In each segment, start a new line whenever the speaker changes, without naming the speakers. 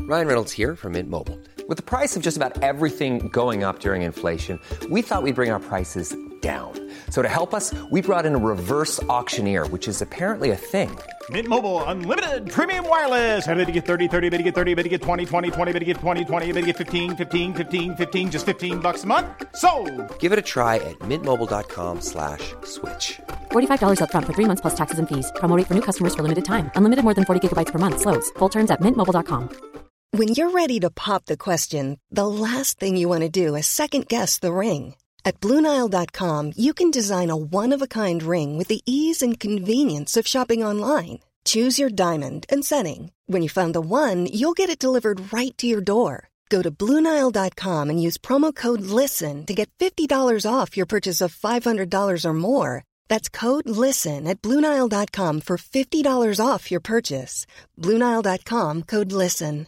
Ryan Reynolds here from Mint Mobile. With the price of just about everything going up during inflation, we thought we'd bring our prices down. So to help us, we brought in a reverse auctioneer, which is apparently a thing.
Mint Mobile Unlimited Premium Wireless. How to get 30, 30, bit to get 30, bit to get 20, 20, 20, bit to get 20, 20, bit to get 15, 15, 15, 15, just $15 a month? Sold!
Give it a try at mintmobile.com/switch.
$45 up front for 3 months plus taxes and fees. Promo rate for new customers for limited time. Unlimited more than 40 gigabytes per month. Slows full terms at mintmobile.com.
When you're ready to pop the question, the last thing you want to do is second-guess the ring. At BlueNile.com, you can design a one-of-a-kind ring with the ease and convenience of shopping online. Choose your diamond and setting. When you find the one, you'll get it delivered right to your door. Go to BlueNile.com and use promo code LISTEN to get $50 off your purchase of $500 or more. That's code LISTEN at BlueNile.com for $50 off your purchase. BlueNile.com, code LISTEN.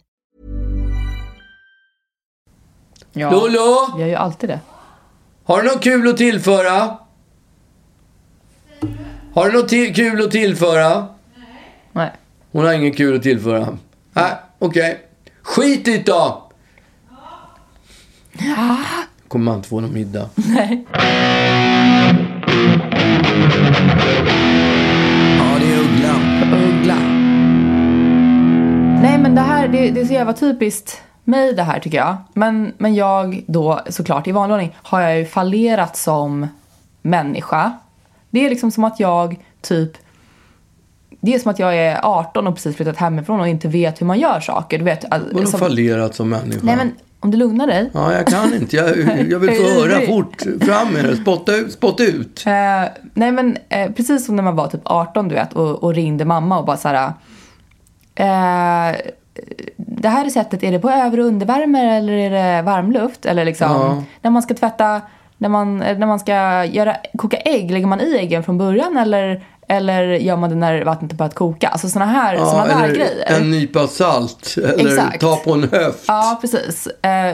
Ja,
Lolo,
jag gör ju alltid det.
har du något kul att tillföra? Har du något kul att tillföra?
Nej.
Hon har ingen kul att tillföra. Nej, okej. Skit i det då!
Ja.
Kommer man inte få någon middag?
Nej.
Ja, det är Uggla.
Uggla. Nej, men det här, det är så jävla typiskt mig det här tycker jag. Men jag då, såklart i vanlig ordning, har jag ju fallerat som människa. Det är liksom som att jag typ... Det är som att jag är 18 och precis flyttat hemifrån och inte vet hur man gör saker. Du vet,
Vadå fallerat som människa?
Nej, men om du lugnar dig.
Ja, jag kan inte. Jag vill få höra fort. Fram med det. Spotta ut.
Nej, men precis som när man var typ 18, du vet, och ringde mamma och bara så här... det här receptet, är det på över- och undervärme eller är det varmluft? Eller liksom, när man ska tvätta, när man ska koka ägg, lägger man i äggen från början eller gör man det när vattnet är på att koka? Alltså såna där grejer.
En nypa salt. Eller
exakt.
Ta på en höft.
Ja, precis.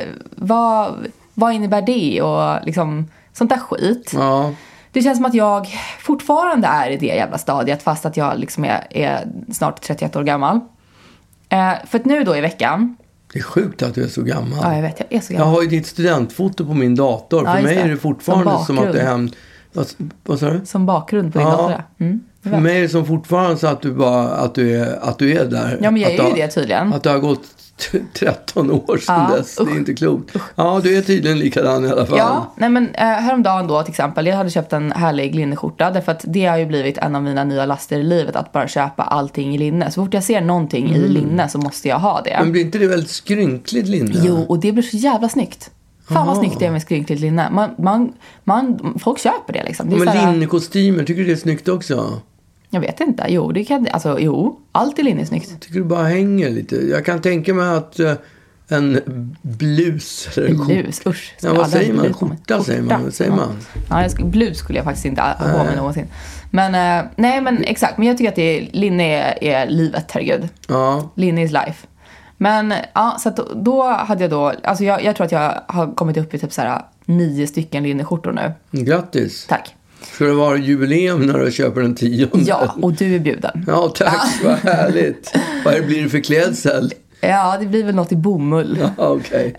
Vad innebär det? Och liksom, sånt där skit.
Ja.
Det känns som att jag fortfarande är i det jävla stadiet, fast att jag liksom är snart 31 år gammal. För att nu då i veckan...
Det är sjukt att du är så gammal.
Ja, jag vet. Jag är så gammal.
Jag har ju ditt studentfoto på min dator.
Ja,
för mig
det.
är det fortfarande som att det är hem... Vad sa du?
Som bakgrund på din dator.
För mig är det som fortfarande så att du är där.
Ja, men jag är ju det tydligen.
Att det har gått 13 år sedan dess. Det är inte klokt. Ja, du är tydligen likadan i alla fall.
Ja, nej men häromdagen då till exempel. Jag hade köpt en härlig linneskjorta. Därför att det har ju blivit en av mina nya laster i livet. Att bara köpa allting i linne. Så fort jag ser någonting i linne så måste jag ha det.
Men blir inte det väldigt skrynkligt linne?
Jo, och det blir så jävla snyggt. Fan vad snyggt det är med skrynkligt linne. Folk köper det liksom. Det är
men
såhär...
linnekostymer, tycker du det är snyggt också?
Jag vet inte. Jo, det kan... Alltså, jo. Allt i linne är snyggt.
Jag tycker du bara hänger lite. Jag kan tänka mig att en blus eller en
blus, usch.
Ja, vad säger man? Skjorta säger man. Vad säger man?
Ja, blus skulle jag faktiskt inte ha på mig någonsin. Men, nej men exakt. Men jag tycker att linne är livet, herregud.
Ja.
Linne is life. Men, ja, så att då hade jag då... Alltså jag tror att jag har kommit upp i typ såhär 9 stycken linneskjortor nu.
Grattis.
Tack.
Ska det vara jubileum när du köper den 10?
Ja, och du är bjuden.
Ja, tack. Vad härligt. Vad blir det för klädsel?
Ja, det blir väl något i bomull.
Ja, okej.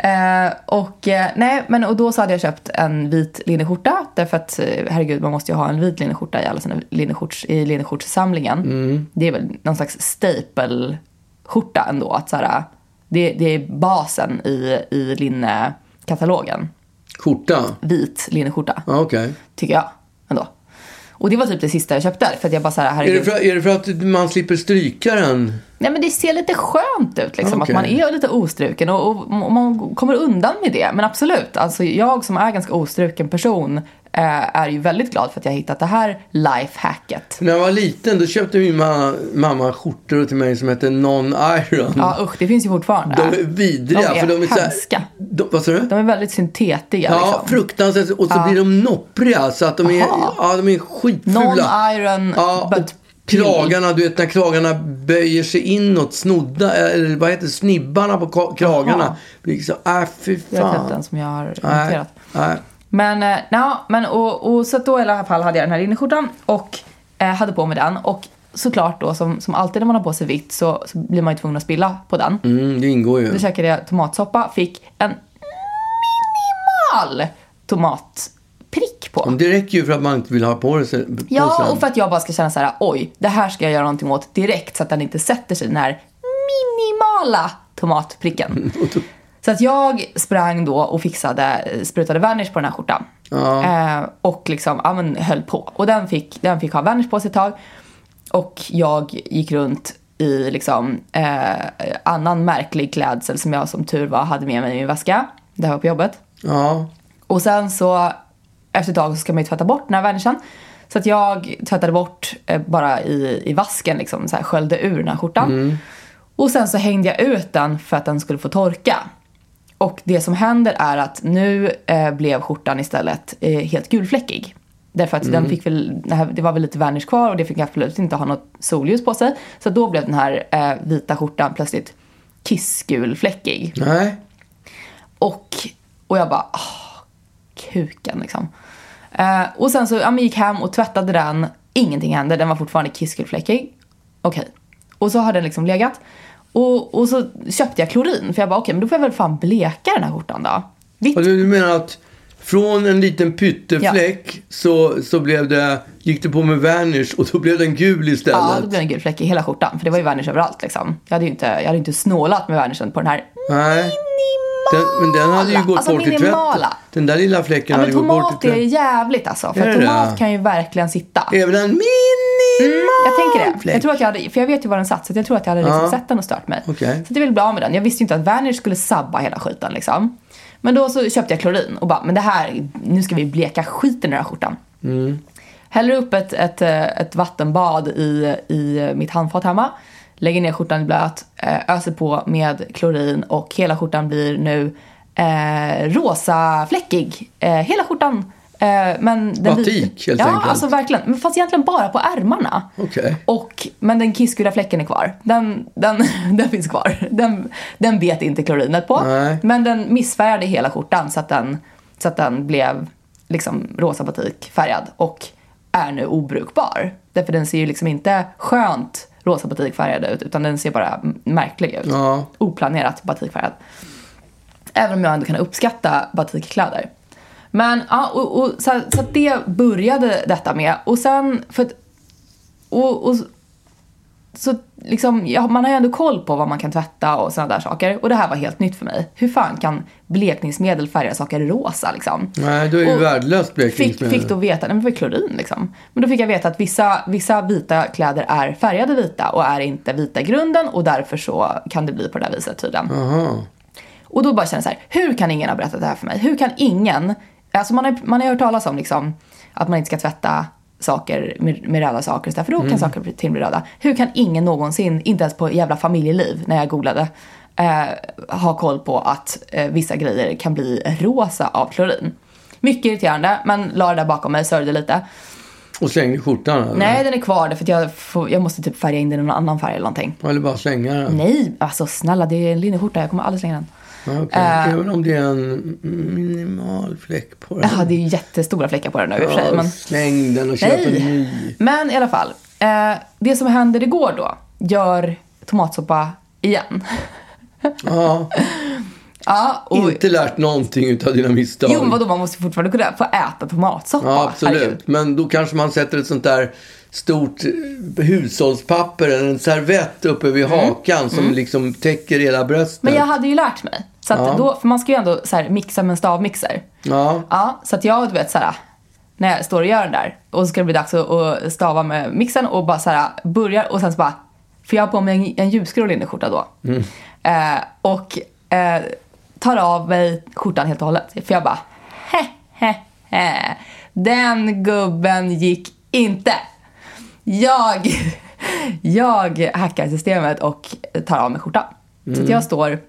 Och då så hade jag köpt en vit linneskjorta. Därför att, herregud, man måste ju ha en vit linneskjorta i alla sina linneskjortssamlingen. Det är väl någon slags staple-skjorta ändå. Att såhär, det är basen i linnekatalogen.
Skjorta?
Vit linneskjorta.
Ja, okej.
Tycker jag ändå. Och det var typ det sista jag köpte. För att jag bara såhär, herregud.
Är det för att man slipper stryka den?
Nej, men det ser lite skönt ut liksom,
okay.
Att man är lite ostruken och man kommer undan med det. Men absolut, alltså jag som är ganska ostruken person är ju väldigt glad för att jag har hittat det här lifehacket.
När jag var liten då köpte min mamma skjortor till mig som heter Non-Iron.
Ja, usch, det finns ju fortfarande.
De är vidriga.
De är
för de är
hemska.
Vad sa du?
De är väldigt syntetiga.
Ja,
liksom.
fruktansvärt. Och så blir de noppriga så att de är skitfula.
Non-Iron, but
kragarna, du vet när kragarna böjer sig inåt, snodda, eller vad heter snibbarna på kragarna. Liksom, fy fan.
Jag vet inte den som jag har noterat. Men, och så att då i alla fall hade jag den här linneskjortan och hade på mig den. Och såklart då, som alltid när man har på sig vitt så blir man ju tvungen att spilla på den.
Det ingår ju.
Då käkade jag tomatsoppa, fick en minimal tomatprick på.
Det räcker ju för att man inte vill ha på det sen.
Ja, och för att jag bara ska känna så här: oj, det här ska jag göra någonting åt direkt så att den inte sätter sig, den här minimala tomatpricken. Så att jag sprang då och sprutade varnish på den här skjortan. Och liksom, höll på. Och den fick ha varnish på sig ett tag. Och jag gick runt i liksom annan märklig klädsel som jag som tur var hade med mig i min väska. Det här var på jobbet.
Ja.
Och sen så efter ett tag så ska man ju tvätta bort den här varnishen. Så att jag tvättade bort bara i vasken liksom, så här, sköljde ur den här skjortan. Och sen så hängde jag ut den för att den skulle få torka. Och det som händer är att nu blev skjortan istället helt gulfläckig. Därför att den fick det var väl lite varnish kvar och det fick absolut inte ha något solljus på sig. Så då blev den här vita skjortan plötsligt kissgulfläckig.
Nej.
Och jag bara, kuken liksom. Och sen så jag gick hem och tvättade den. Ingenting hände, den var fortfarande kissgulfläckig. Okej. Och så har den liksom legat. Och så köpte jag klorin. För jag bara, men då får jag väl fan bleka den här skjortan då. Vitt.
Och du menar att från en liten pyttefläck så gick det på med varnish och då blev den gul istället.
Ja, då blev den gulfläck i hela skjortan. För det var ju varnish överallt liksom. Jag hade ju inte snålat med varnishen på den här.
Nej. Men den hade ju gått bort i tvätten. Den där lilla fläcken hade gått bort i tvätten.
Tomat är jävligt alltså. För tomat kan ju verkligen sitta.
Även en minimal
jag tänker det.
fläck.
Jag tror att för jag vet ju var den satt. Så jag tror att jag hade liksom sett den och stört mig.
Okay.
Så jag ville bli av med den. Jag visste ju inte att varnish skulle sabba hela skiten liksom. Men då så köpte jag klorin och bara, men det här, nu ska vi bleka skiten i den här skjortan. Häller upp ett vattenbad i mitt handfat hemma. Lägger ner skjortan i blöt, öser på med klorin och hela skjortan blir nu rosa fläckig. Hela skjortan. Men den
batik helt enkelt.
Ja, alltså verkligen. Men fast egentligen bara på ärmarna.
Okay.
Men den kissgula fläcken är kvar. Den finns kvar. Den bet inte klorinet på.
Nej.
Men den missfärgade hela skjortan så att den blev liksom rosa batikfärgad och är nu obrukbar. Därför den ser ju liksom inte skönt rosa batikfärgad ut, utan den ser bara märklig ut.
Ja.
Oplanerat batikfärgad. Även om jag ändå kan uppskatta batikkläder. Men ja, och så det började detta med. Och sen så liksom, man har ju ändå koll på vad man kan tvätta och sådana där saker. Och det här var helt nytt för mig. Hur fan kan blekningsmedel färga saker rosa liksom?
Nej, då är ju värdelöst blekningsmedel.
Fick då veta, men det var klorin liksom. Men då fick jag veta att vissa vita kläder är färgade vita och är inte vita i grunden. Och därför så kan det bli på det där viset tydligen.
Aha.
Och då bara känner jag så här, hur kan ingen ha berättat det här för mig? Hur kan ingen, alltså man har hört talas om liksom, att man inte ska tvätta saker med röda saker, för då kan saker till bli röda. Hur kan ingen någonsin, inte ens på jävla familjeliv när jag googlade, ha koll på att vissa grejer kan bli rosa av klorin? Mycket irriterande, men la det där bakom mig, sörjde lite.
Och slängde skjortan? Eller?
Nej, den är kvar för att jag måste typ färga in den i någon annan färg eller någonting.
Eller bara slänga den?
Nej, alltså snälla, det är en linneskjorta, jag kommer aldrig slänga den.
Okay. Även om det är en minimal fläck på den.
Ja, det är jättestora fläckar på den nu i och för sig. Men
släng den och köp en ny.
Men i alla fall, det som händer igår då, gör tomatsoppa igen.
Ja.
Ja, och
inte lärt någonting utav dina misstag.
jo, vadå, man måste fortfarande kunna få äta tomatsoppa.
Ja, absolut.
Herregud.
Men då kanske man sätter ett sånt där stort hushållspapper eller en servett uppe vid hakan som liksom täcker hela bröstet.
Men jag hade ju lärt mig. Så att då, för man ska ju ändå så här, mixa med en stavmixer.
Ja.
Ja, så att jag, du vet, så här, när jag står och gör den där och så ska det bli dags att stava med mixen och bara så här, börjar och sen så bara, för jag har på mig en ljusgrå linneskjorta då. Och tar av mig skjortan helt och hållet. För jag bara, den gubben gick inte. Jag hackar systemet och tar av mig skjortan. Så att jag står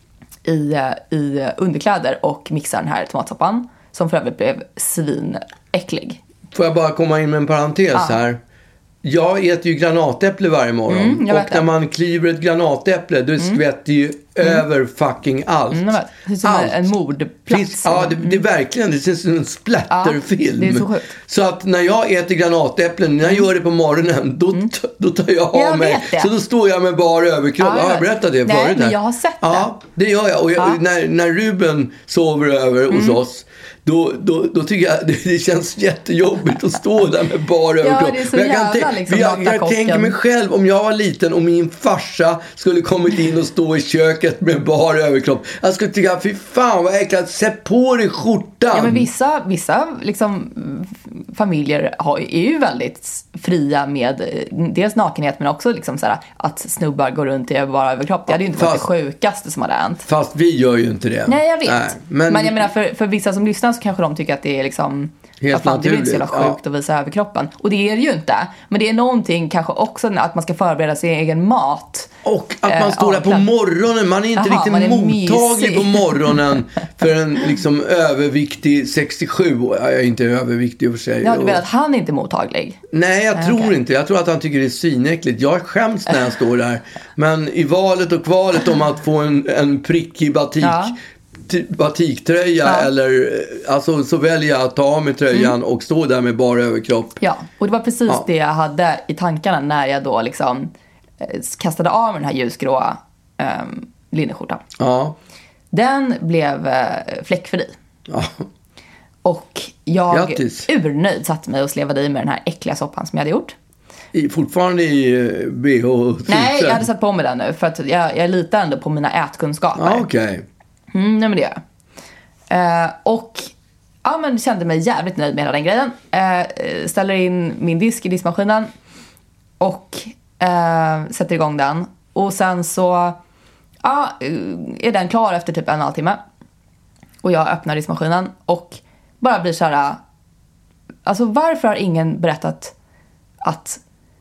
i underkläder och mixar den här tomatsoppan, som för övrigt blev svinäcklig.
Får jag bara komma in med en parentes här? Jag äter ju granatäpple varje morgon. Och när man kliver ett granatäpple, då skvätter ju över fucking allt.
Det är som en mordplats.
Det är verkligen, det är som en splatterfilm.
Det är så sjukt.
Så att när jag äter granatäpplen, när jag gör det på morgonen, då tar jag av mig. Så då står jag med bara överkropp. Jag har berättat det förut.
Nej, men jag har sett det.
Ja, det gör jag. Och när Ruben sover över hos oss, då tycker jag det känns jättejobbigt att stå där med bara överkropp.
Det är så jävla liksom
jag tänker mig själv, om jag var liten och min farsa skulle kommit in och stå i köket med bara överkropp. Jag skulle tycka, fy fan vad äckligt, sätt på dig skjortan.
Ja, men vissa liksom familjer är ju väldigt fria med dels nakenhet, men också liksom såhär, att snubbar går runt i bara överkropp. Det hade ju inte varit det sjukaste som hade hänt.
Fast vi gör ju inte det.
Nej, jag vet. Nej, men jag menar, för vissa som lyssnar så kanske de tycker att det är liksom
helt
det är inte så jävla sjukt att visa överkroppen. Och det är det ju inte. Men det är någonting kanske också att man ska förbereda sin egen mat.
Och att man står där på morgonen. Man är inte riktigt mottaglig på morgonen för en liksom överviktig 67. Jag är inte överviktig för sig.
Ja, du vet att han är inte mottaglig?
Nej, jag tror inte. Jag tror att han tycker det är svinäckligt. Jag skäms när jag står där. Men i valet och kvalet om att få en prickig batiktröja eller alltså, så väljer jag att ta av mig tröjan och stå där med bara överkropp.
Ja, och det var precis det jag hade i tankarna när jag då liksom kastade av den här ljusgråa linneskjortan.
Ja.
Den blev fläckfri.
Ja.
Och jag urnöjd satte mig och slevade i med den här äckliga soppan som jag hade gjort.
Fortfarande i BH?
Nej, jag hade satt på mig den nu för att jag litar ändå på mina ätkunskaper.
Okej.
Nej, men det gör jag. Och men kände mig jävligt nöjd med hela den grejen. Ställer in min disk i diskmaskinen och sätter igång den. Och sen så är den klar efter typ 1,5 timme. Och jag öppnar diskmaskinen och bara blir så här. Alltså varför har ingen berättat att...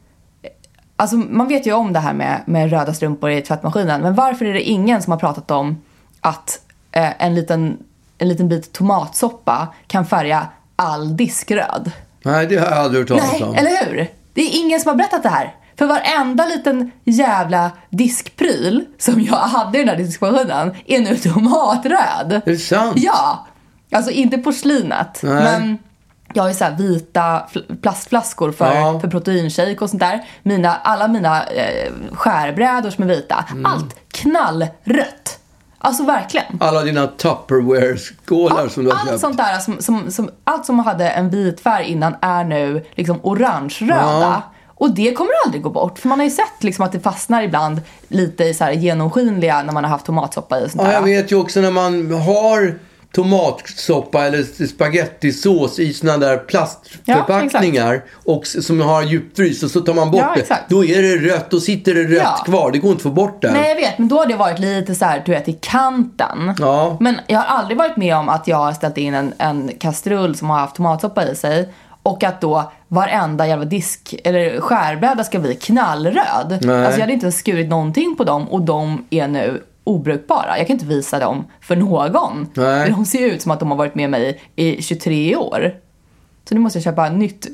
Alltså man vet ju om det här med röda strumpor i tvättmaskinen. Men varför är det ingen som har pratat om att en liten bit tomatsoppa kan färga all diskröd?
Nej, det har jag aldrig hört talas om.
Nej, eller hur? Det är ingen som har berättat det här. För varenda liten jävla diskpryl som jag hade i den här diskmaskinen är nu tomatröd.
Är det sant?
Ja. Alltså inte porslinet. Nej. Men jag har ju så här vita plastflaskor för proteinshake och sånt där. Alla mina skärbrädor som är vita. Allt knallrött. Alltså verkligen.
Alla dina Tupperware-skålar som du har köpt.
Allt sånt där, allt som hade en vit färg innan är nu liksom orange-röda. Ja. Och det kommer aldrig gå bort. För man har ju sett liksom att det fastnar ibland lite i så här genomskinliga när man har haft tomatsoppa i och sånt där.
Ja, jag vet ju också när man har tomatsoppa eller spagettisås i såna där plastförpackningar och som har djupfrys och så tar man bort det. Då är det rött, då sitter det rött kvar. Det går inte att få bort det.
Nej, jag vet, men då har det varit lite så här, du vet, i kanten. Ja. Men jag har aldrig varit med om att jag har ställt in en kastrull som har haft tomatsoppa i sig och att då varenda jävla disk eller skärbräda ska bli knallröd. Nej. Alltså jag hade inte skurit någonting på dem och de är nu obrukbara. Jag kan inte visa dem för någon. Nej. De ser ut som att de har varit med mig i 23 år. Så nu måste jag köpa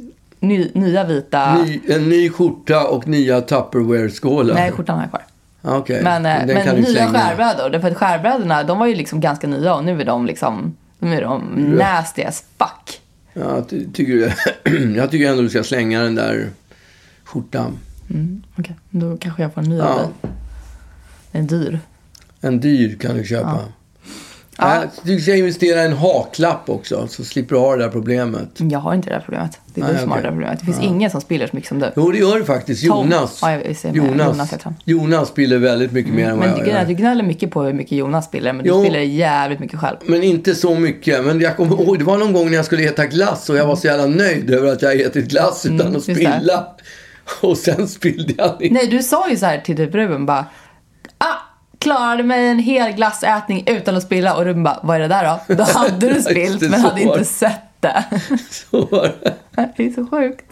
nya vita...
En ny skjorta och nya Tupperware-skålar.
Nej, skjortan har jag kvar.
Okay.
Men nya skärbrädor. Därför att skärbrädorna, de var ju liksom ganska nya och nu är de liksom... Nu är de nasty as fuck.
Ja, jag tycker ändå du ska slänga den där skjortan.
Okej. Då kanske jag får en ny av dig. Den är dyr.
En dyr kan du köpa. Ja. Du ska investera i en haklapp också, så slipper du ha det där problemet.
Jag har inte det där problemet. Det är du som har det där problemet. Det finns ingen som spiller så mycket som du.
Jo, det gör det faktiskt. Jonas spiller väldigt mycket mer än vad jag gör.
Du gnäller mycket på hur mycket Jonas spiller, men du spiller jävligt mycket själv.
Men inte så mycket. Men jag kommer ihåg, det var någon gång när jag skulle äta glass och jag var så jävla nöjd över att jag ätit glass utan att spilla. Och sen spillde jag ner.
Nej, du sa ju så här till typ Ruben bara... klarade mig en hel glassätning utan att spilla. Och Ruben bara, vad är det där då? Då hade du spillt men hade inte sett det.
Så var det.
Det är så sjukt.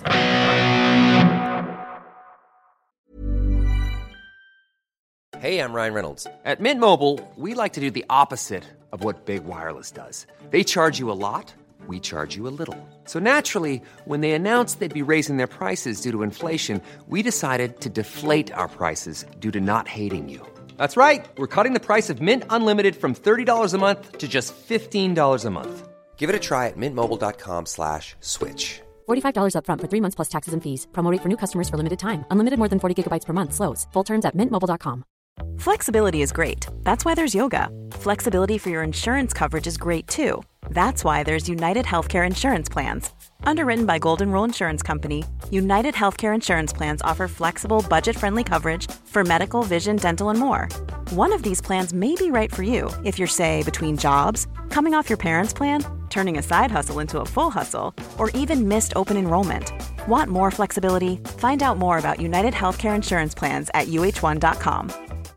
Hey, I'm Ryan Reynolds. At Mint Mobile, we like to do the opposite of what Big Wireless does. They charge you a lot. We charge you a little. So naturally, when they announced they'd be raising their prices due to inflation, we decided to deflate our prices due to not hating you. That's right. We're cutting the price of Mint Unlimited from $30 a month to just $15 a month. Give it a try at mintmobile.com/switch.
$45 up front for 3 months plus taxes and fees. Promo rate for new customers for limited time. Unlimited more than 40 gigabytes per month slows. Full terms at mintmobile.com.
Flexibility is great. That's why there's yoga. Flexibility for your insurance coverage is great too. That's why there's United Healthcare Insurance Plans. Underwritten by Golden Rule Insurance Company, United Healthcare Insurance Plans offer flexible, budget-friendly coverage for medical, vision, dental, and more. One of these plans may be right for you if you're, say, between jobs, coming off your parents' plan, turning a side hustle into a full hustle, or even missed open enrollment. Want more flexibility? Find out more about United Healthcare Insurance Plans at uh1.com.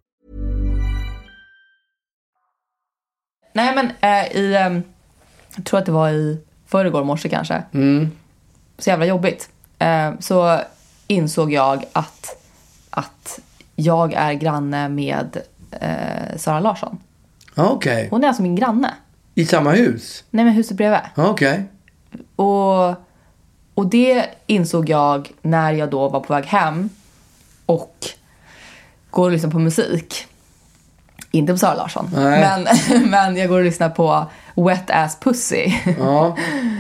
Nej, men jag tror att det var i förrgår morse kanske. Så jävla jobbigt. Så insåg jag att jag är granne med Sara Larsson.
Okej.
Hon är alltså min granne.
I samma hus?
Nej, men huset bredvid.
Okej.
Och det insåg jag när jag då var på väg hem och går och lyssnar på musik. Inte på Sara Larsson. Men jag går och lyssnar på Wet Ass Pussy.
Ja.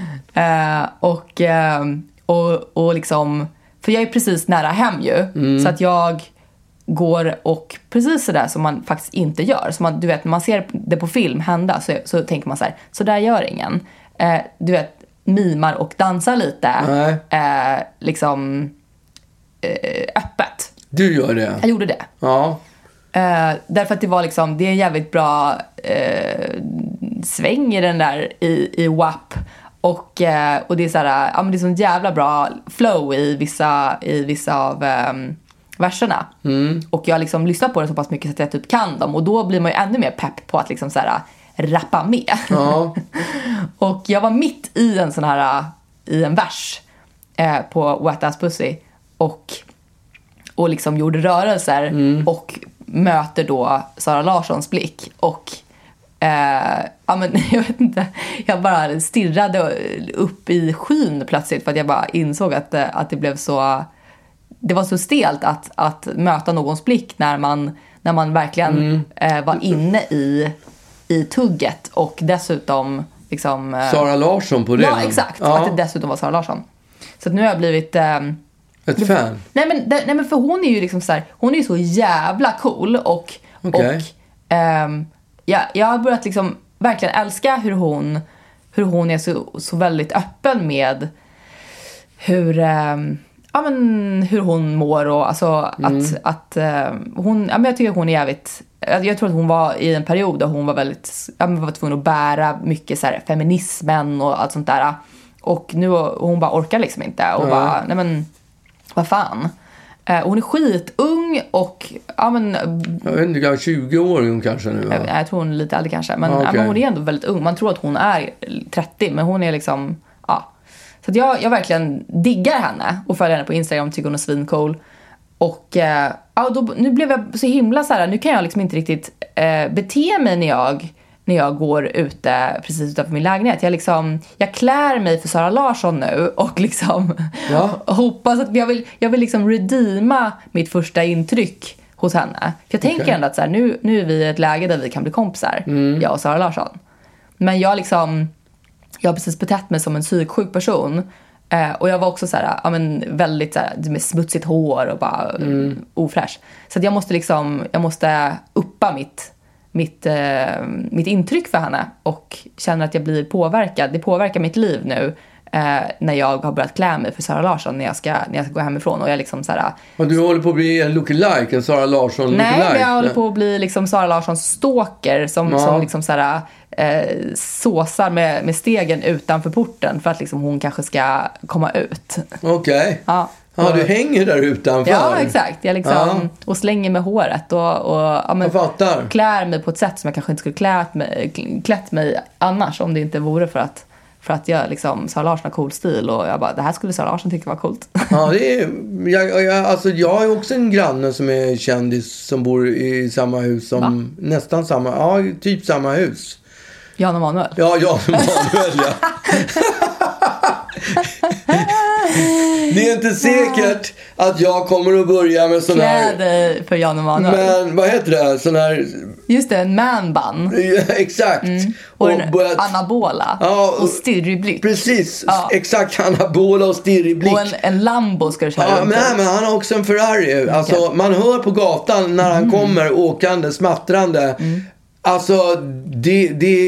och liksom, för jag är precis nära hem ju. Så att jag går och precis sådär som man faktiskt inte gör. Så man, du vet, när man ser det på film hända så tänker man så där gör ingen. Du vet, mimar och dansar lite. Liksom öppet.
Du gör det?
Jag gjorde det.
Ja.
Därför att det var liksom, det är en jävligt bra sväng i den där i WAP. Och det är så här, ja, men det är sån jävla bra flow i vissa av verserna. Och jag liksom lyssnar på det så pass mycket så att jag typ kan dem. Och då blir man ju ännu mer pepp på att liksom så här rappa med.
Ja.
Och jag var mitt i en sån här, i en vers på Wet Ass Pussy. Och liksom gjorde rörelser och möter då Sara Larssons blick. Och ja, men jag vet inte, jag bara stirrade upp i skyn plötsligt för att jag bara insåg att det blev så, det var så stelt att möta någons blick när man verkligen var inne i tugget och dessutom liksom
Sara Larsson på det.
Ja, exakt. Ja. Att det dessutom var Sara Larsson. Så att nu har jag blivit
ett fan.
Nej men för hon är ju liksom så här, hon är ju så jävla cool och jag har börjat liksom verkligen älska hur hon är så väldigt öppen med hur hon mår och alltså att hon, ja, men jag tycker att hon är jävligt, jag tror att hon var i en period där hon var väldigt, var tvungen att bära mycket så här feminismen och allt sånt där, och nu hon bara orkar liksom inte och bara, nej men vad fan. Hon är skitung och ja, men
jag vet inte, 20 år hon kanske nu, va?
Jag tror hon är lite äldre kanske, men, men hon är ändå väldigt ung. Man tror att hon är 30, men hon är liksom, ja. Så att jag verkligen diggar henne och följer henne på Instagram, tycker hon är svincool. Och ja, nu blev jag så himla så här, nu kan jag liksom inte riktigt bete mig när jag går ute precis utanför min lägenhet. Jag klär mig för Sara Larsson nu och liksom hoppas att jag vill liksom redeema mitt första intryck hos henne. För jag tänker ändå att så här, nu är vi i ett läge där vi kan bli kompisar, jag och Sara Larsson. Men jag har precis betett mig som en psyksjuk person. Och jag var också så här, ja, men väldigt så här, med smutsigt hår och bara ofräsch. Så att jag måste uppa mitt intryck för henne och känner att jag blir påverkad. Det påverkar mitt liv nu när jag har börjat klä mig för Sara Larsson när jag ska gå hemifrån, och jag liksom så här. Och
du håller på att bli en lookalike, en Sara Larsson lookalike?
Nej, men jag håller på att bli liksom Sara Larssons stalker som liksom så här såsar med stegen utanför porten för att liksom hon kanske ska komma ut.
Okej. Ja. Ja, du hänger där utanför.
Ja, exakt. Jag liksom och slänger med håret och ja, men klär mig på ett sätt som jag kanske inte skulle klätt mig annars, om det inte vore för att jag liksom, Sara Larsson har cool stil, och jag bara, det här skulle Sara Larsson tycka var coolt.
Ja, det är, jag är också en granne som är kändis som bor i samma hus som nästan samma, ja, typ samma hus.
Jan Emanuel.
Ja, Jan Emanuel, ja. Det är inte säkert att jag kommer att börja med sån här...
Kläder för Jan Emanuel.
Men vad heter det? Sån här...
Just det, en man-bun.
Exakt.
Och en anabola. Och stirrig blick.
Precis, exakt. Anabola och stirrig blick.
Och en Lambo ska du köra runt.
Men han har också en Ferrari. Alltså, man hör på gatan när han kommer åkande, smattrande. Alltså, det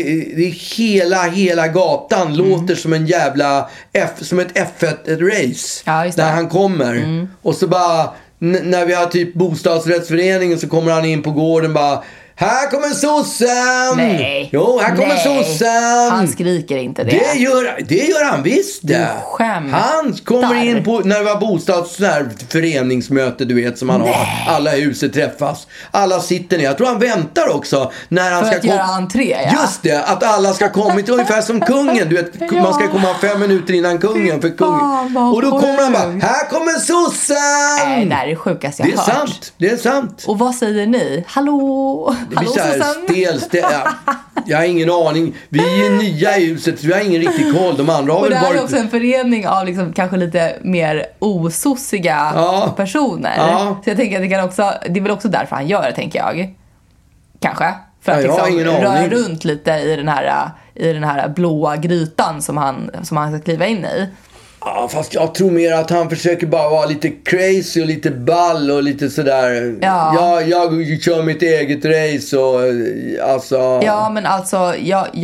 är hela gatan låter som en jävla som ett F1-race. Där han kommer. Och så bara, när vi har typ bostadsrättsföreningen så kommer han in på gården bara... Här kommer sossen!
Nej.
Jo, här kommer sossen!
Han skriker inte det.
Det gör han visst det. Han kommer in på, när det var bostadsföreningsmöte, du vet, som man har. Alla huset träffas. Alla sitter ner. Jag tror han väntar också. När han
för att göra entré, ja.
Just det, att alla ska kommit ungefär som kungen. Du vet, man ska komma 5 minuter innan kungen. För kungen. Och då kommer han bara, här kommer sossen!
Nej, det är det sjukaste jag har hört.
Det är sant.
Och vad säger ni? Hallå?
Det blir så här jag har ingen aning. Vi är nya i huset, så vi har ingen riktig koll. De andra har
och
väl
det här är också en förening av liksom, kanske lite mer osossiga personer. Så jag tänker att det är väl också därför han gör det, tänker jag. Kanske. För att liksom röra runt lite i den här blåa grytan som han ska kliva in i.
Ja, fast jag tror mer att han försöker bara vara lite crazy och lite ball och lite sådär. Ja. Jag kör mitt eget race och alltså...
Ja, men alltså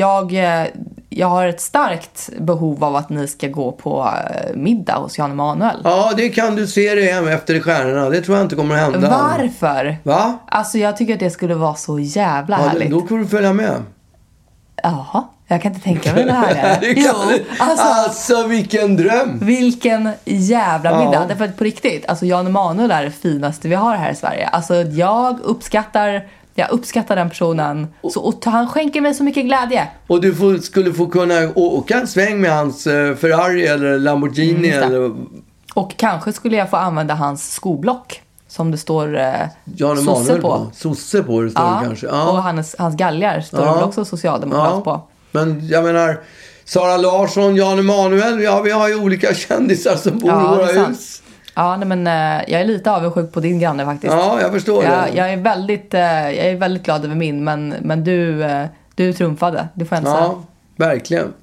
jag har ett starkt behov av att ni ska gå på middag hos Jan Emanuel.
Ja, det kan du se det hem efter stjärnorna. Det tror jag inte kommer att hända.
Varför?
Va?
Alltså jag tycker att det skulle vara så jävla härligt.
Då kan du följa med.
Jaha. Jag kan inte tänka mig det här.
Alltså vilken dröm.
Vilken jävla middag. Därför att på riktigt, alltså Jan Emanuel är det finaste vi har här i Sverige. Alltså jag uppskattar den personen. Och han skänker mig så mycket glädje.
Och du skulle få kunna åka en sväng med hans Ferrari eller Lamborghini.
Och kanske skulle jag få använda hans skoblock. Som det står sosse på.
Sosse på det står det kanske. Ja.
Och hans galgar står det också socialdemokrat på.
Men jag menar, Sara Larsson, Jan Emanuel, vi har ju olika kändisar som bor i våra hus.
Ja, nej, men jag är lite avundsjuk på din granne faktiskt.
Ja, jag förstår det.
Jag är väldigt glad över min, men du trumfade, det får jag inte säga.
Ja, verkligen.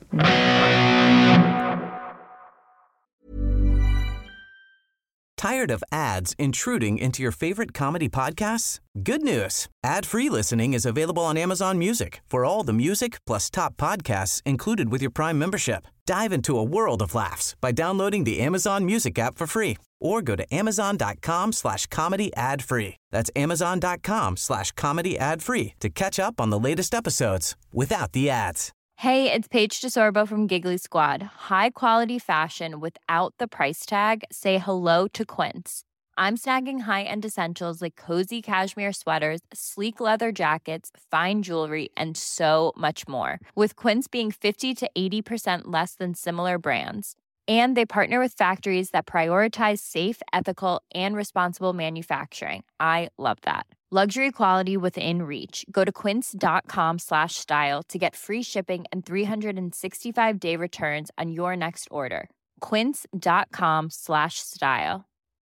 Tired of ads intruding into your favorite comedy podcasts? Good news. Ad-free listening is available on Amazon Music for all the music plus top podcasts included with your Prime membership. Dive into a world of laughs by downloading the Amazon Music app for free or go to amazon.com/comedy ad-free. That's amazon.com/comedy ad-free to catch up on the latest episodes without the ads.
Hey, it's Paige DeSorbo from Giggly Squad. High quality fashion without the price tag. Say hello to Quince. I'm snagging high-end essentials like cozy cashmere sweaters, sleek leather jackets, fine jewelry, and so much more. With Quince being 50 to 80% less than similar brands. And they partner with factories that prioritize safe, ethical, and responsible manufacturing. I love that. Luxury quality within reach. Go to quince.com/style to get free shipping and 365-day returns on your next order. Quince.com/style.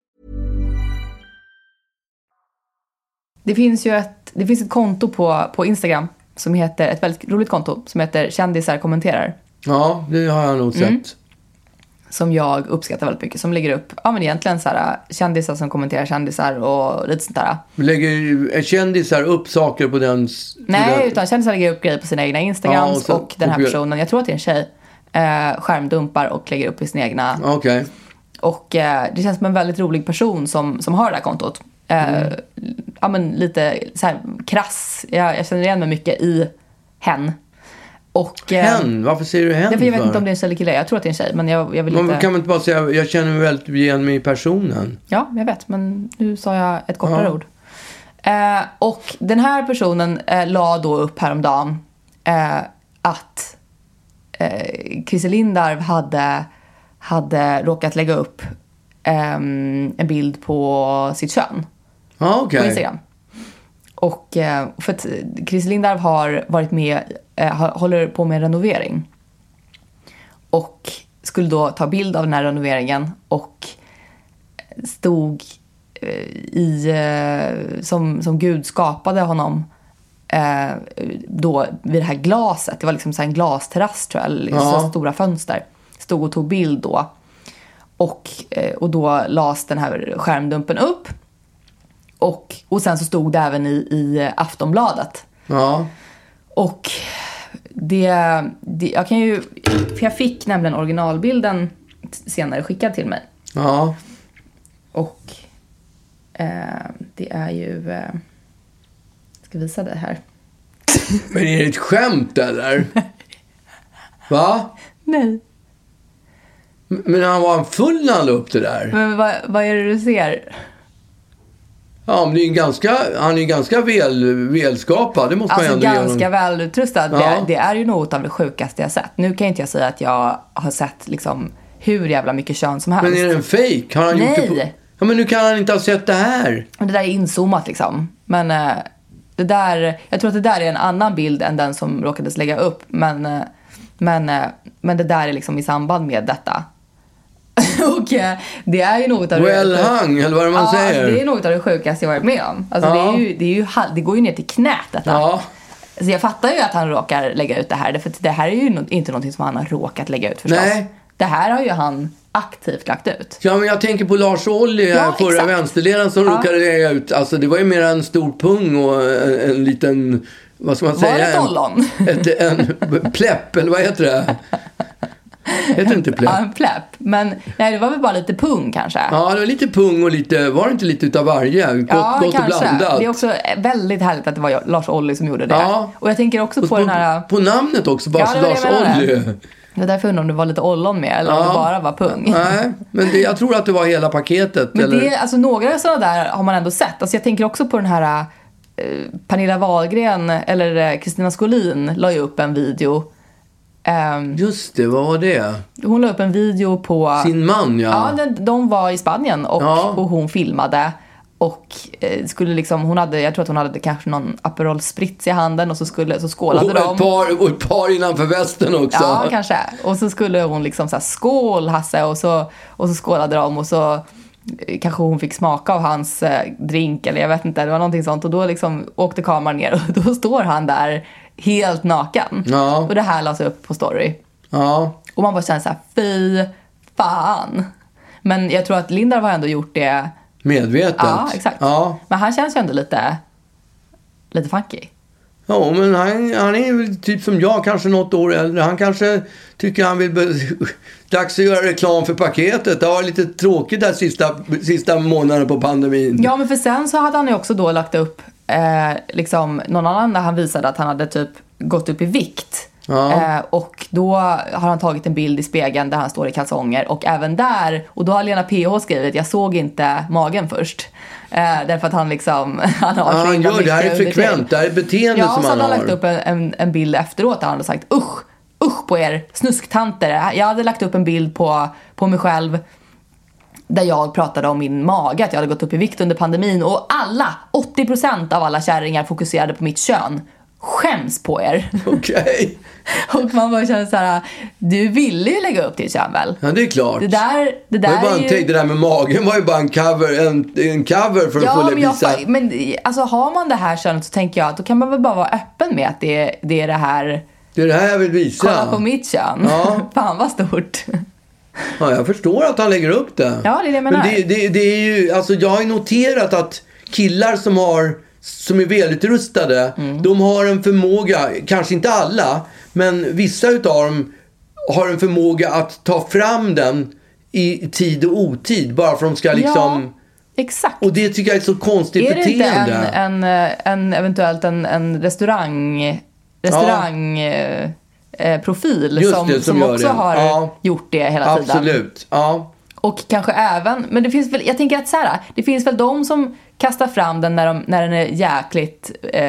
Det finns ett konto på Instagram som heter, ett väldigt roligt konto som heter Kändisar kommenterar.
Ja, det har jag nog sett.
Som jag uppskattar väldigt mycket. Som lägger upp, men egentligen så här, kändisar som kommenterar kändisar och lite sånt där.
Lägger kändisar upp saker på den?
Nej, utan kändisar lägger upp grejer på sina egna Instagrams och den här personen, jag tror att det är en tjej, skärmdumpar och lägger upp i sina egna.
Okej.
Och det känns som en väldigt rolig person som har det här kontot. Men lite så här krass. Jag känner igen mig mycket i hen. Och,
varför säger du hen?
Jag vet inte om det är en tjej eller kille. Jag tror att det är en tjej, men jag vill inte...
Man kan man inte bara säga, jag känner mig väldigt igen mig i personen.
Ja, jag vet, men nu sa jag ett kortare ord. Och den här personen la då upp häromdagen att Christer Lindarw hade råkat lägga upp en bild på sitt kön.
Okay.
På Instagram. Och för att Christer Lindarw har varit med, håller på med renovering. Och skulle då ta bild av den här renoveringen och stod som Gud skapade honom då vid det här glaset. Det var liksom så här en glasterrass, tror jag, liksom så stora fönster. Stod och tog bild då. Och då lades den här skärmdumpen upp. Och sen så stod det även i Aftonbladet.
Ja.
Och jag kan ju, för jag fick nämligen originalbilden senare skickad till mig.
Ja.
Och det är ju ska visa det här.
Men är det ett skämt eller? Va?
Nej.
Men han var full när han la upp det där.
Men vad är det du ser?
Ja, men han är ganska välskapad. Det måste man ändå
ganska välutrustad. Ja. Det är ju något av det sjukaste jag sett. Nu kan inte jag säga att jag har sett liksom hur jävla mycket kön som helst.
Men är det en fake? Har han
Nej.
gjort det på... Ja, men nu kan han inte ha sett det här.
Det där är inzoomat liksom. Men det där, jag tror att det där är en annan bild än den som råkades lägga upp. Men det där är liksom i samband med detta. Och det är ju något av
hung, eller vad man säger.
Alltså det är något av det sjukaste jag varit med om. Alltså det går ju ner till knät detta.
Ja.
Alltså jag fattar ju att han råkar lägga ut det här. För det här är ju inte någonting som han har råkat lägga ut förstås. Nej. Det här har ju han aktivt lagt ut.
Ja, men jag tänker på Lars Ohly här, förra vänsterledaren som råkade lägga ut. Alltså det var ju mer en stor pung och en liten, vad ska man säga?
Var det ett ollon?
En plepp, eller vad heter det? Heter inte plepp?
Ja, en plepp. Men nej, det var väl bara lite pung kanske.
Ja, det var lite pung och lite, var det inte lite utav varje? Gott och blandat.
Det är också väldigt härligt att det var Lars Ohly som gjorde det. Ja. Och jag tänker också på den här...
På namnet också, bara så Lars Ohly.
Det är därför om det var lite ollon med eller om det bara var pung.
Nej, men jag tror att det var hela paketet.
Men
eller?
det, alltså några sådana där har man ändå sett. Alltså jag tänker också på den här Pernilla Wahlgren eller Kristina Skolin la ju upp en video.
Just det, vad var det?
Hon la upp en video på...
Sin man, ja.
Ja, de var i Spanien och hon filmade. Och skulle liksom, jag tror att hon hade kanske någon Aperol Spritz i handen och så skålade de.
Och ett par innanför västen också.
Ja, kanske. Och så skulle hon liksom så här, skål Hasse, och så skålade de och så kanske hon fick smaka av hans drink eller jag vet inte, det var någonting sånt. Och då liksom åkte kameran ner och då står han där helt naken. Ja. Och det här lades upp på story.
Ja.
Och man bara känner så här, fy fan. Men jag tror att Lindar har ändå gjort det
medvetet.
Ja, exakt. Ja. Men han känns ju ändå lite funky.
Ja, men han är ju typ som jag, kanske något år äldre. Han kanske tycker han vill dags att göra reklam för paketet. Det var lite tråkigt där sista månaden på pandemin.
Ja, men för sen så hade han ju också då lagt upp liksom någon annan där han visade att han hade typ gått upp i vikt. Ja. Och då har han tagit en bild i spegeln där han står i kalsonger. Och även där, och då har Lena PH skrivit, jag såg inte magen först. Därför att han liksom
han gör det här är frekvent, det här är beteende som han har. Ja, så han har lagt upp en bild efteråt där han hade sagt usch på er snusktanter. Jag hade lagt upp en bild på mig själv där jag pratade om min mage, att jag hade gått upp i vikt under pandemin. Och 80% av alla kärringar fokuserade på mitt kön. Skäms på er. Okej.
Och man bara känner så här, du ville ju lägga upp till kön väl?
Ja, det är klart.
Det där
var bara det där med magen var ju bara en cover för att få visa.
Men alltså har man det här könet så tänker jag att då kan man väl bara vara öppen med att det är det här.
Det är det här jag vill visa.
Kolla på mitt kön. Ja. Fan vad stort.
Ja, jag förstår att han lägger upp det.
Ja, det är det jag menar.
Men det är ju, alltså jag har ju noterat att killar som är välutrustade, de har en förmåga, kanske inte alla, men vissa utav dem har en förmåga att ta fram den i tid och otid, bara för att de ska liksom...
Ja, exakt.
Och det tycker jag är ett så konstigt beteende.
Är det inte eventuellt en restaurangprofil som också har gjort det hela tiden?
Absolut, ja. Och
kanske även, men det finns väl, jag tänker att så här, det finns väl de som kastar fram den när den är jäkligt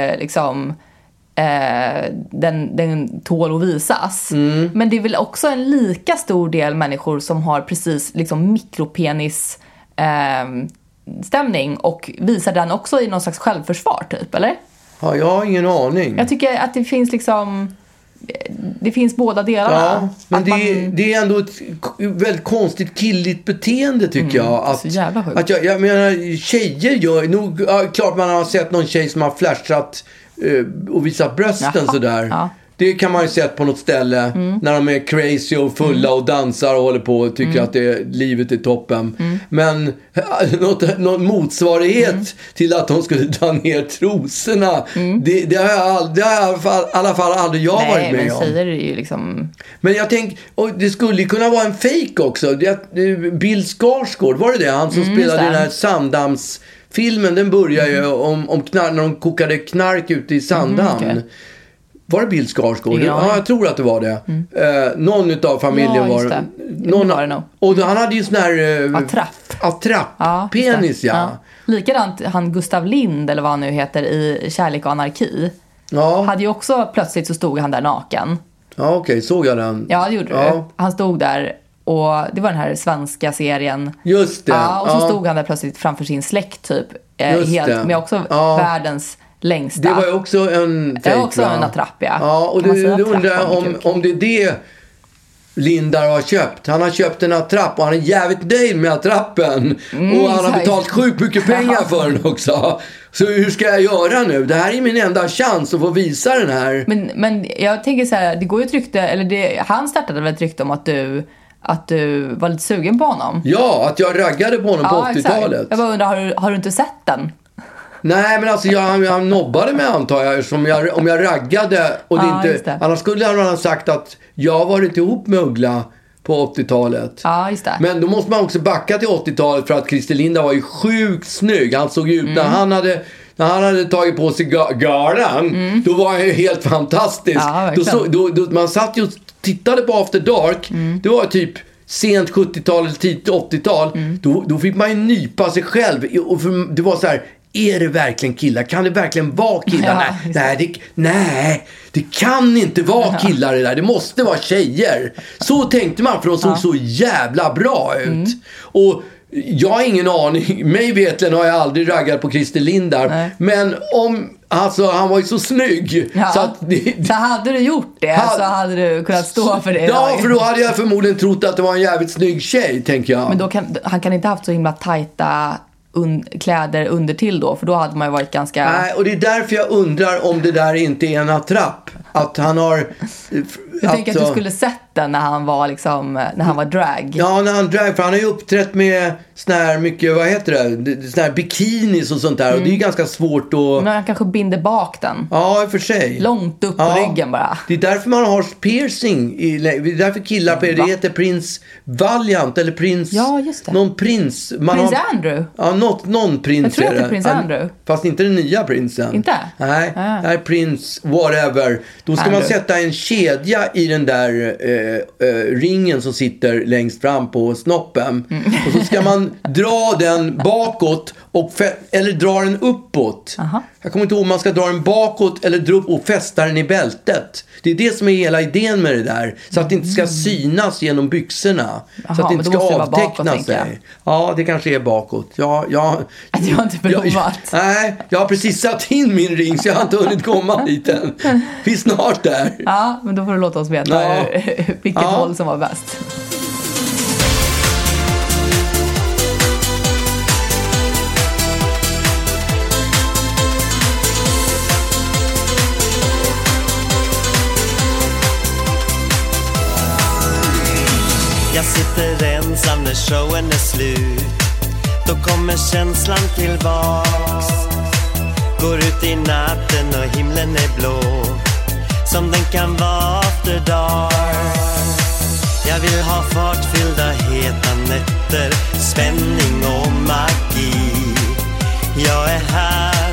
den tål att visas. Men det är väl också en lika stor del människor som har precis liksom mikropenis stämning och visar den också i någon slags självförsvar typ, eller?
Ja, jag har ingen aning.
Jag tycker att det finns liksom det finns båda delarna.
Ja, men det är ändå ett väldigt konstigt killigt beteende tycker jag. Att,
så jävla sjukt.
Att jag menar, tjejer gör nog, klart man har sett någon tjej som har flashat och visat brösten sådär. Ja. Det kan man ju sett på något ställe när de är crazy och fulla och dansar och håller på och tycker att livet är toppen. Men någon motsvarighet till att de skulle dra ner trosorna, det har jag i alla fall aldrig varit med om.
Nej, men tjejer är ju liksom...
Men jag tänker, och det skulle kunna vara en fake också. Bill Skarsgård, var det? Han som spelade den här Sandhamnsfilmen, den börjar ju om när de kokade knark ute i Sandhamn. Okay. Var det Bill Skarsgård? Ja, jag tror att det var det. Någon utav familjen var det.
Någon var det nog.
Och han hade ju sån här... Attrapp. Penis, ja.
Likadant han Gustav Lind, eller vad han nu heter, i Kärlek och anarki. Ja. Hade ju också, plötsligt så stod han där naken.
Ja, okej. Såg jag den?
Ja, det gjorde du. Han stod där och det var den här svenska serien.
Just det.
Ja, och så stod han där plötsligt framför sin släkt typ. Helt, med också världens... längsta.
Det var ju också en fake,
det var också en attrapp, ja.
Ja, och du undrar om det är det Lindar har köpt. Han har köpt en attrapp och han är jävligt nöjd med attrappen. Och han har betalt sjukt mycket pengar för den också. Så hur ska jag göra nu? Det här är min enda chans att få visa den här.
Men jag tänker så här, det går ju ett rykte, eller han startade väl ett rykte om att du var lite sugen på honom.
Ja, att jag raggade på honom på 80-talet. Exakt.
Jag bara undrar, har du inte sett den?
Nej, men alltså jag nobbade mig, antar jag, om jag raggade och det inte, annars skulle han ha sagt att jag har varit ihop med Uggla på 80-talet.
Ja, just det.
Men då måste man också backa till 80-talet för att Christer Linda var ju sjukt snygg. Han såg ut när han hade tagit på sig galan, då var han ju helt fantastisk. Ja, då man satt ju och tittade på After Dark. Det var typ sent 70-tal eller tidigt 80-tal. Då fick man ju nypa sig själv och det var så här: är det verkligen killar? Kan det verkligen vara killar? Nej, det kan inte vara killar det där. Det måste vara tjejer. Så tänkte man, för de såg så jävla bra ut. Och jag har ingen aning. Mig vetligen har jag aldrig raggat på Christer Lindar. Nej. Men han var ju så snygg. Ja.
Så hade du gjort det så hade du kunnat stå för det.
Ja, för då hade jag förmodligen trott att det var en jävligt snygg tjej, tänker jag.
Men han kan inte haft så himla tajta kläder under till då, för då hade man ju varit ganska...
Nej, och det är därför jag undrar om det där inte är en attrapp. Att han har...
Jag tänker att du skulle sett den när han var när han var drag.
Ja, när han drag, för han har ju uppträtt med sån här mycket, vad heter det? Sån här bikinis och sånt där, och det är ju ganska svårt att...
Men han kanske binder bak den.
Ja, i och för sig.
Långt upp på ryggen bara.
Det är därför man har piercing. Det är därför killar på det heter Prins Valiant, eller Prins...
Ja, just det.
Någon prins...
Andrew?
Ja, någon prins.
Jag tror att det är Prins Andrew.
Fast inte den nya prinsen.
Inte?
Nej, det är prins whatever. Då ska man sätta en kedja i den där ringen som sitter längst fram på snoppen. Och så ska man dra den bakåt eller dra den uppåt. Aha. Jag kommer inte ihåg om man ska dra den bakåt eller dra upp och fästa den i bältet. Det är det som är hela idén med det där. Så att det inte ska synas genom byxorna. Så att det inte ska avteckna sig. Ja, det kanske är bakåt.
Att jag har inte provat.
Nej, jag har precis satt in min ring så jag har inte hunnit komma dit än. Vi är snart där.
Ja, men då får du låta oss veta vilket håll som var bäst.
Jag sitter ensam när showen är slut. Då kommer känslan tillbaks. Går ut i natten och himlen är blå, som den kan vara after dark. Jag vill ha fartfyllda heta nätter, spänning och magi. Jag är här